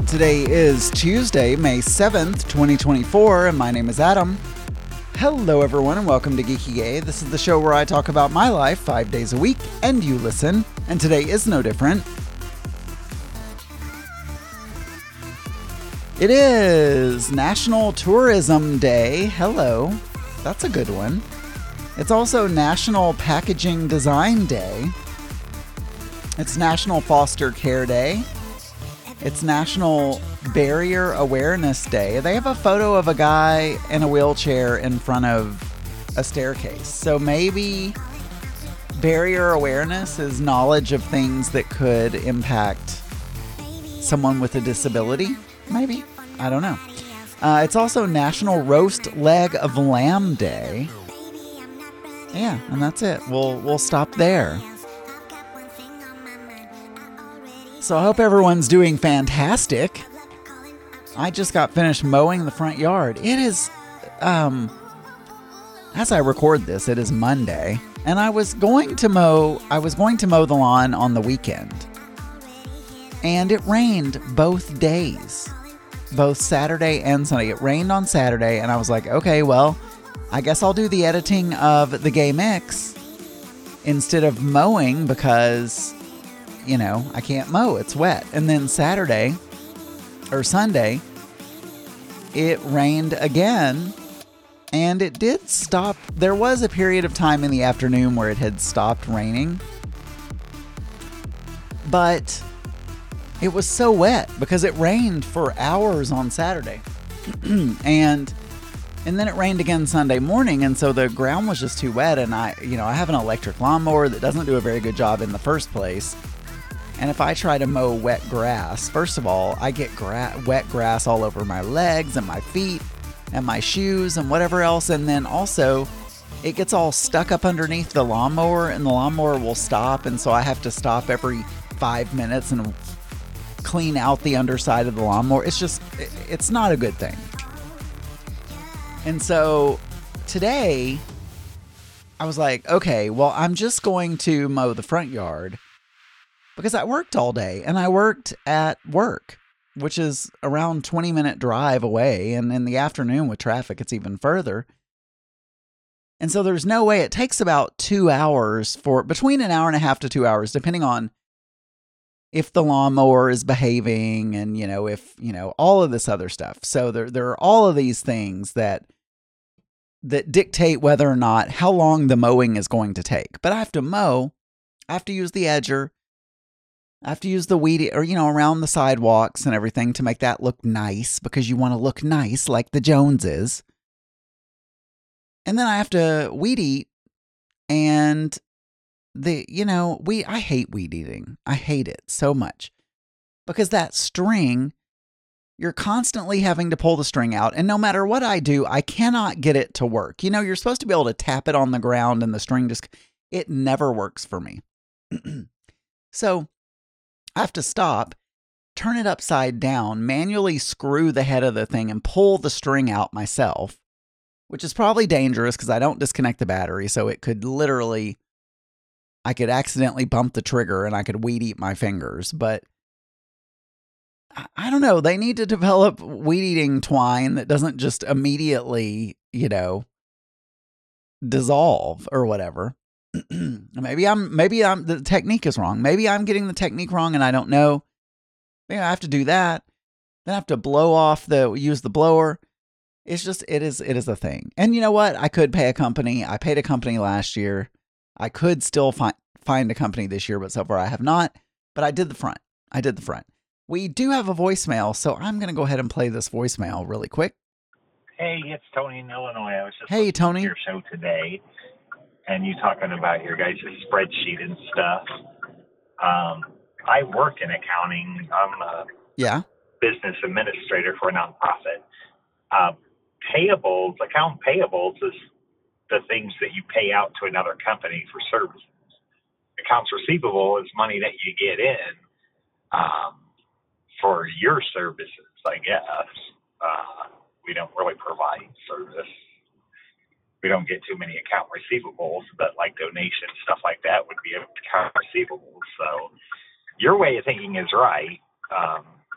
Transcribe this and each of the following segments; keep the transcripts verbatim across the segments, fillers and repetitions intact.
Today is Tuesday, May seventh, twenty twenty-four, and my name is Adam. Hello, everyone, and welcome to Geeky Gay. This is the show where I talk about my life five days a week, and you listen, and today is no different. It is National Tourism Day. Hello. That's a good one. It's also National Packaging Design Day. It's National Foster Care Day. It's National Barrier Awareness Day. They have a photo of a guy in a wheelchair in front of a staircase. So maybe barrier awareness is knowledge of things that could impact someone with a disability. Maybe. I don't know. Uh, it's also National Roast Leg of Lamb Day. Yeah, and that's it. We'll we'll stop there. So I hope everyone's doing fantastic. I just got finished mowing the front yard. It is, um, as I record this, it is Monday, and I was going to mow. I was going to mow the lawn on the weekend, and it rained both days, both Saturday and Sunday. It rained on Saturday, and I was like, okay, well, I guess I'll do the editing of the Gay Mix instead of mowing because, you know, I can't mow. It's wet. And then Saturday or Sunday, it rained again, and it did stop. There was a period of time in the afternoon where it had stopped raining, but it was so wet because it rained for hours on Saturday. and and then it rained again Sunday morning, and so the ground was just too wet. And I, you know, I have an electric lawnmower that doesn't do a very good job in the first place. And if I try to mow wet grass, first of all, I get gra- wet grass all over my legs and my feet and my shoes and whatever else. And then also, it gets all stuck up underneath the lawnmower, and the lawnmower will stop. And so I have to stop every five minutes and clean out the underside of the lawnmower. It's just, it's not a good thing. And so today, I was like, okay, well, I'm just going to mow the front yard. Because I worked all day, and I worked at work, which is around twenty minute drive away. And in the afternoon with traffic, it's even further. And so there's no way. It takes about two hours for between an hour and a half to two hours, depending on if the lawnmower is behaving and, you know, if, you know, all of this other stuff. So there, there are all of these things that, that dictate whether or not how long the mowing is going to take. But I have to mow. I have to use the edger. I have to use the weed, or, you know, around the sidewalks and everything to make that look nice, because you want to look nice like the Joneses. And then I have to weed eat, and the, you know, we, I hate weed eating. I hate it so much because that string, you're constantly having to pull the string out. And no matter what I do, I cannot get it to work. You know, you're supposed to be able to tap it on the ground and the string just, it never works for me. So I have to stop, turn it upside down, manually screw the head of the thing and pull the string out myself, which is probably dangerous because I don't disconnect the battery. So it could literally, I could accidentally bump the trigger and I could weed eat my fingers. But I, I don't know. They need to develop weed eating twine that doesn't just immediately, you know, dissolve or whatever. maybe I'm, maybe I'm, the technique is wrong. Maybe I'm getting the technique wrong and I don't know. Maybe I have to do that. Then I have to blow off the, use the blower. It's just, it is, it is a thing. And you know what? I could pay a company. I paid a company last year. I could still find, find a company this year, but so far I have not. But I did the front. I did the front. We do have a voicemail, so I'm going to go ahead and play this voicemail really quick. Hey, it's Tony in Illinois. I was just hey, listening Tony. to your show today, and you talking about your guys' spreadsheet and stuff. Um, I work in accounting. I'm a yeah. business administrator for a nonprofit. Uh, payables, account payables is the things that you pay out to another company for services. Accounts receivable is money that you get in um, for your services, I guess. Uh, we don't really provide service. We don't get too many account receivables, but like donations, stuff like that would be account receivables. So your way of thinking is right. Um,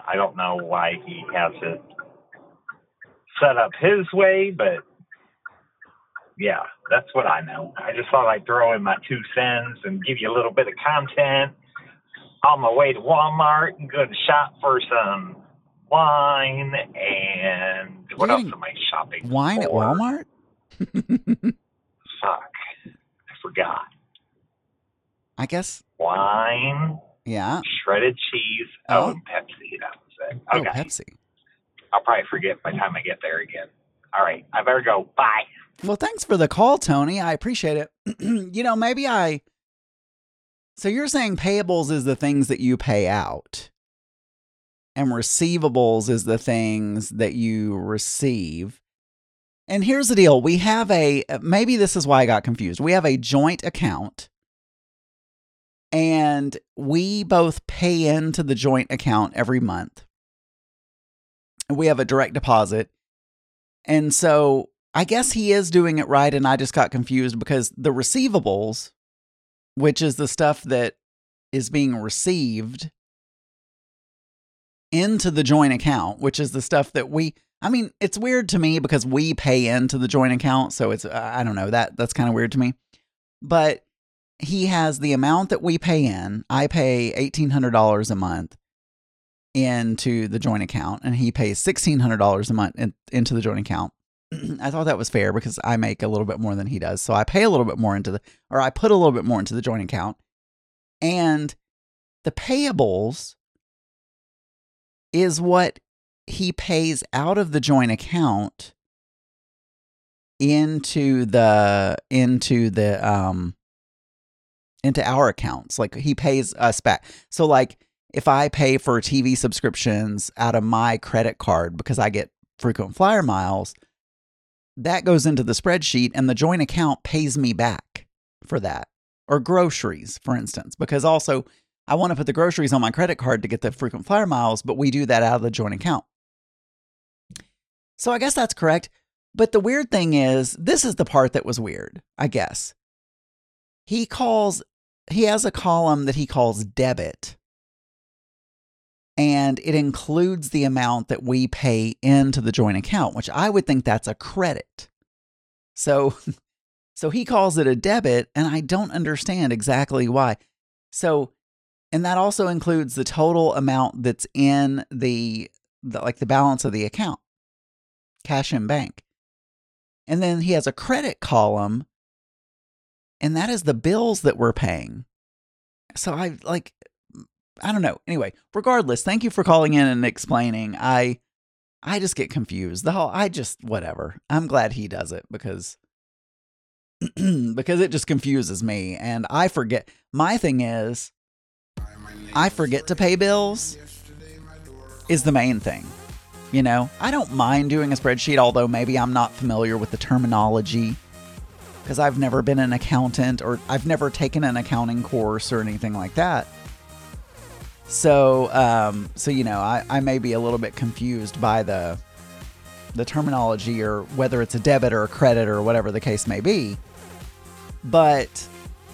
I don't know why he has it set up his way, but yeah, that's what I know. I just thought I'd throw in my two cents and give you a little bit of content on my way to Walmart and go to shop for some wine and what You're else getting am I shopping wine for? at Walmart? Fuck. I forgot. I guess. Wine, Yeah. shredded cheese, oh, Oh. and Pepsi. That was it. Oh, Okay. Pepsi. I'll probably forget by the time I get there again. All right. I better go. Bye. Well, thanks for the call, Tony. I appreciate it. You know, maybe I... So you're saying payables is the things that you pay out, and receivables is the things that you receive. And here's the deal. We have a... Maybe this is why I got confused. We have a joint account, and we both pay into the joint account every month. We have a direct deposit. And so I guess he is doing it right, and I just got confused because the receivables, which is the stuff that is being received into the joint account, which is the stuff that we, I mean, it's weird to me because we pay into the joint account. So it's, I don't know, that that's kind of weird to me. But he has the amount that we pay in. I pay eighteen hundred dollars a month into the joint account, and he pays sixteen hundred dollars a month in, into the joint account. I thought that was fair because I make a little bit more than he does. So I pay a little bit more into the, or I put a little bit more into the joint account. And the payables is what he pays out of the joint account into the, into the, um, into our accounts. Like he pays us back. So like if I pay for T V subscriptions out of my credit card because I get frequent flyer miles, that goes into the spreadsheet and the joint account pays me back for that. Or groceries, for instance, because also I want to put the groceries on my credit card to get the frequent flyer miles, but we do that out of the joint account. So I guess that's correct. But the weird thing is, this is the part that was weird, I guess. He calls, he has a column that he calls debit. And it includes the amount that we pay into the joint account, which I would think that's a credit. So, so he calls it a debit, and I don't understand exactly why. So, and that also includes the total amount that's in the, the like the balance of the account, cash in bank. And then he has a credit column, and that is the bills that we're paying. So I like, I don't know. Anyway, regardless, thank you for calling in and explaining. I I just get confused. The whole I just whatever. I'm glad he does it because because it just confuses me, and I forget. My thing is I forget to pay bills is the main thing. You know, I don't mind doing a spreadsheet, although maybe I'm not familiar with the terminology because I've never been an accountant or I've never taken an accounting course or anything like that. So, um, so you know, I, I may be a little bit confused by the the terminology or whether it's a debit or a credit or whatever the case may be. But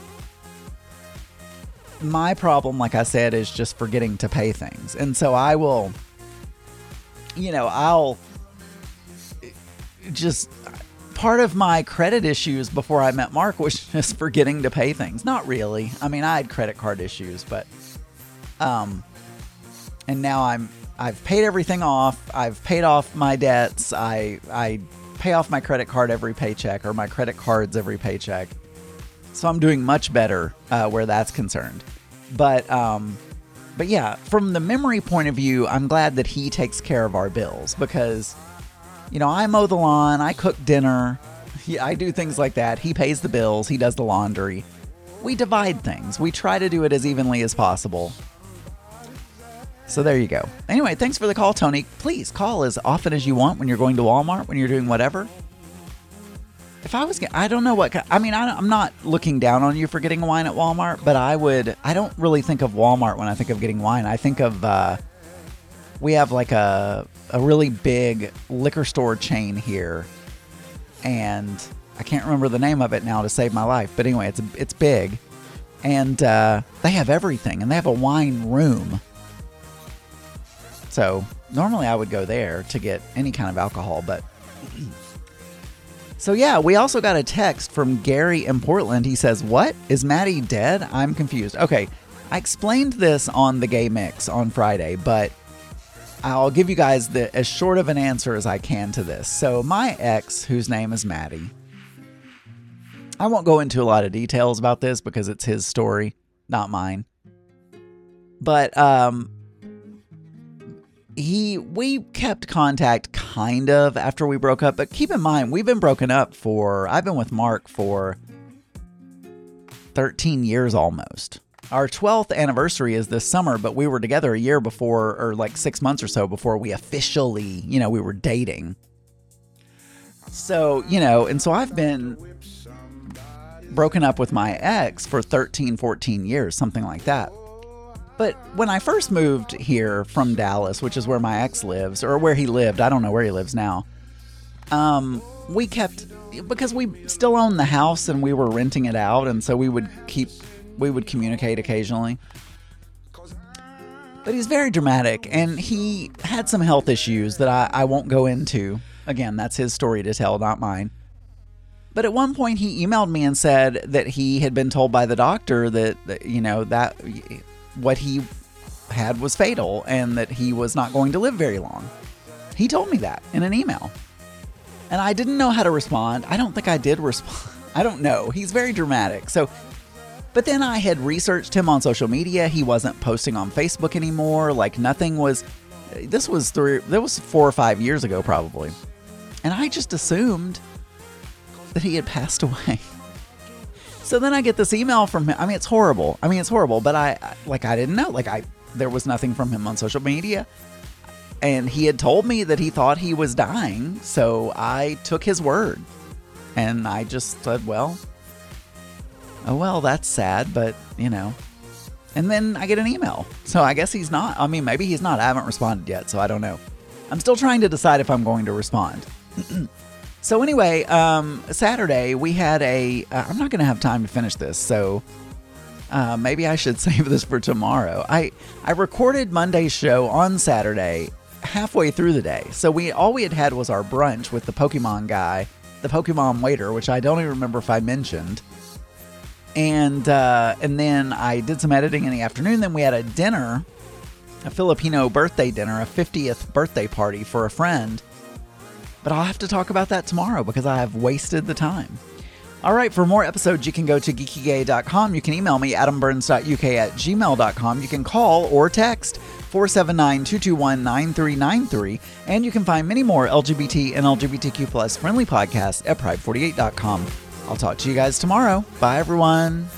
my problem, like I said, is just forgetting to pay things. And so I will, you know, I'll just, part of my credit issues before I met Mark was just forgetting to pay things. Not really. I mean, I had credit card issues, but, um, and now I'm, I've paid everything off. I've paid off my debts. I, I pay off my credit card every paycheck, or my credit cards every paycheck. So I'm doing much better uh, where that's concerned. But um, but yeah, from the memory point of view, I'm glad that he takes care of our bills because, you know, I mow the lawn, I cook dinner, he, I do things like that. He pays the bills, he does the laundry. We divide things. We try to do it as evenly as possible. So there you go. Anyway, thanks for the call, Tony. Please call as often as you want when you're going to Walmart, when you're doing whatever. If I was, I don't know what, I mean, I, I'm not looking down on you for getting wine at Walmart, but I would, I don't really think of Walmart when I think of getting wine. I think of, uh, we have like a, a really big liquor store chain here, and I can't remember the name of it now to save my life. But anyway, it's, it's big, and uh, they have everything, and they have a wine room. So normally I would go there to get any kind of alcohol, but so yeah, we also got a text from Gary in Portland. He says, "What? Is Maddie dead? I'm confused." Okay, I explained this on the Gay Mix on Friday, but I'll give you guys the as short of an answer as I can to this. So my ex, whose name is Maddie, I won't go into a lot of details about this because it's his story, not mine. But um, he we kept contact kind of after we broke up. But keep in mind, we've been broken up for, I've been with Mark for thirteen years almost. Our twelfth anniversary is this summer, but we were together a year before, or like six months or so before we officially, you know, we were dating. So, you know, and so I've been broken up with my ex for thirteen, fourteen years, something like that. But when I first moved here from Dallas, which is where my ex lives, or where he lived, I don't know where he lives now, um, we kept, because we still owned the house and we were renting it out, and so we would keep, we would communicate occasionally. But he's very dramatic, and he had some health issues that I, I won't go into. Again, that's his story to tell, not mine. But at one point he emailed me and said that he had been told by the doctor that, that you know, that what he had was fatal and that he was not going to live very long. He told me that in an email. And I didn't know how to respond. I don't think I did respond. I don't know. He's very dramatic. So, but then I had researched him on social media. He wasn't posting on Facebook anymore. Like nothing was, this was three, that was four or five years ago probably. And I just assumed that he had passed away. So then I get this email from him. I mean, it's horrible. I mean, it's horrible, but I, like, I didn't know. Like, I, there was nothing from him on social media. And he had told me that he thought he was dying. So I took his word. And I just said, well, oh, well, that's sad, but, you know. And then I get an email. So I guess he's not. I mean, maybe he's not. I haven't responded yet, so I don't know. I'm still trying to decide if I'm going to respond. So anyway, um, Saturday we had a, uh, I'm not going to have time to finish this, so uh, maybe I should save this for tomorrow. I, I recorded Monday's show on Saturday halfway through the day. So we, all we had had was our brunch with the Pokemon guy, the Pokemon waiter, which I don't even remember if I mentioned. And, uh, and then I did some editing in the afternoon. Then we had a dinner, a Filipino birthday dinner, a fiftieth birthday party for a friend. But I'll have to talk about that tomorrow because I have wasted the time. All right, for more episodes, you can go to geeky gay dot com. You can email me, adam burns dot u k at gmail dot com. You can call or text four seven nine, two two one, nine three nine three. And you can find many more L G B T and L G B T Q plus friendly podcasts at pride forty-eight dot com. I'll talk to you guys tomorrow. Bye, everyone.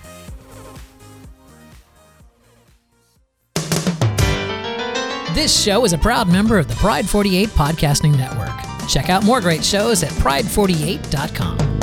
This show is a proud member of the Pride forty-eight Podcasting Network. Check out more great shows at pride forty-eight dot com.